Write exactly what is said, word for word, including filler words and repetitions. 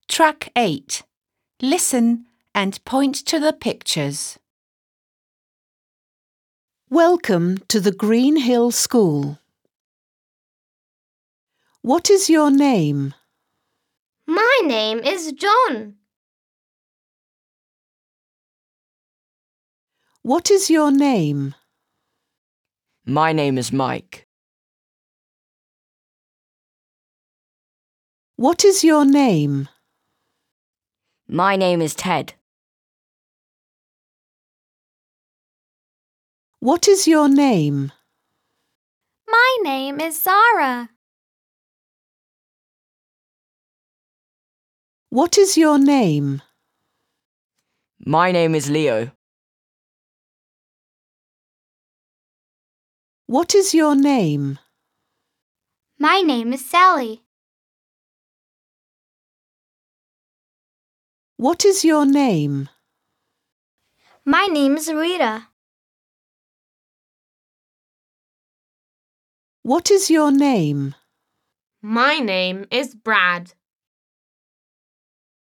Track eight. Listen and point to the pictures. Welcome to the Green Hill School. What is your name? My name is John. What is your name? My name is Mike. What is your name? My name is Ted. What is your name? My name is Zara. What is your name? My name is Leo. What is your name? My name is Sally. What is your name? My name is Rita. What is your name? My name is Brad.